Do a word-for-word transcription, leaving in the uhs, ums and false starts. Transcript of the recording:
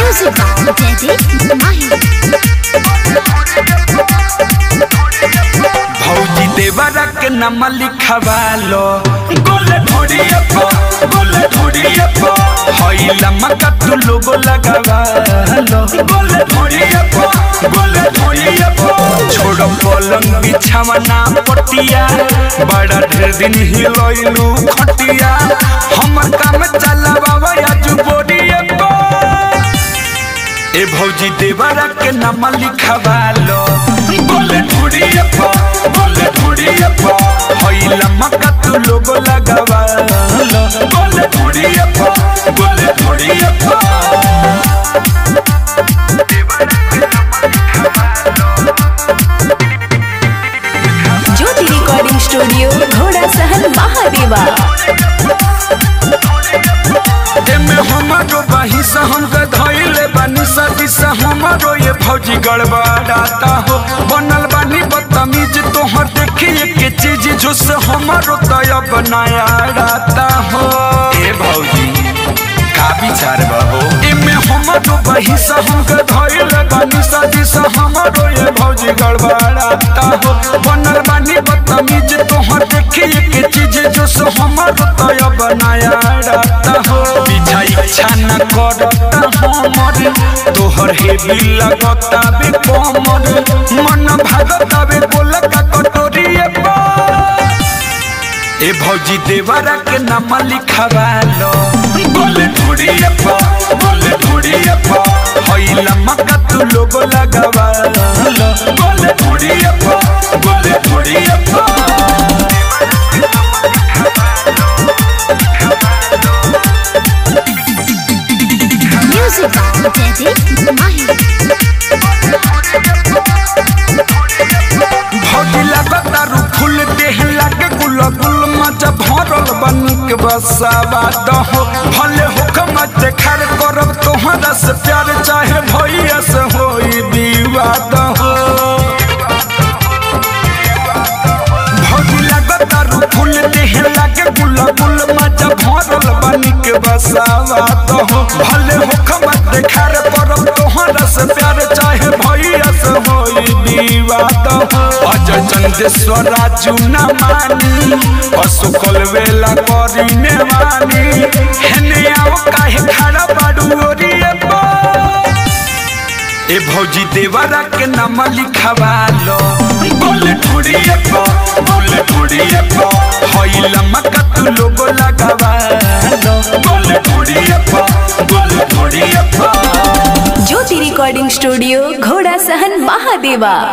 Music by Daddy Mahi। भौजी देवरा के नाम लिखवालो गोले ढोड़िए पो गोले ढोड़िए पो हईला मका तू लोगो लगावालो गोले ढोड़िए पो गोले ढोड़िए पो छोड़ो पलंग बिछावना पटिया बड़ा ढेर दिन हिलैलू खटिया हमर काम चलावा आज बोरिए पो ए भौजी देवरा के नाम लिखवालो गोले ढोड़िए पो गोले ढोड़िए पो हईला मका तू लोगो लगावालो गोले ढोड़िए पो गोले ढोड़िए पो ज्योति रिकॉर्डिंग स्टूडियो घोड़ा सहन महादेवा। एमे हमारो बहिसा हमके धइले बानी सदिसा हमारो ये भौजी गड़बड़ाता हो बनल बानी बदतमीज तोहर देखिए के चीज जो से हमारो तय बनाया रहता हो ए भौजी का विचार बाबू एमे हमारो बहिसा हमके धइले बानी सदिसा हमारो ये भौजी गड़बड़ाता हो बनल बानी बदतमीज तोहर देखिए के चीज जो से हमारो तय बनाया रहता हो पीछा इच्छा न करता हमर तोहर हेवी लगता बे कमर मन भागता बे बोलका कटोरिए पो ए भौजी देवरा के नाम लिखवालो गोले ढोड़िए पो गोले ढोड़िए पो हईला मका तू लोगो लगावालो गोले ढोड़िए पो गोले ढोड़िए पो Music by Daddy Mahi। भौजी लगता रू फूल देह लागे गुल गुल मजा भरल बनी के बसावा दहो भले हुक्म देखार करब तोहरा से प्यार चाहे भैया से होई विवाद हो भौजी लगता रू फूल देह लागे गुल गुल मजा भरल बनी के बसावा दहो भले हुक्म देखार करब तोहरा से प्यार चाहे भैया से होई विवाद हो अजय चंदेश्वर राजू न मानी असुकल वेला करीने मानी हेने आओ काहे खड़ा बाडू ओरिए पो ए भौजी देवरा के नाम लिखवालो गोले ढोड़िए पो गोले ढोड़िए पो हईला मका तू लोगो लगावालो गोले ढोड़िए पो गोले ढोड़िए पो ज्योति रिकॉर्डिंग स्टूडियो घोड़ा सहन महादेवा।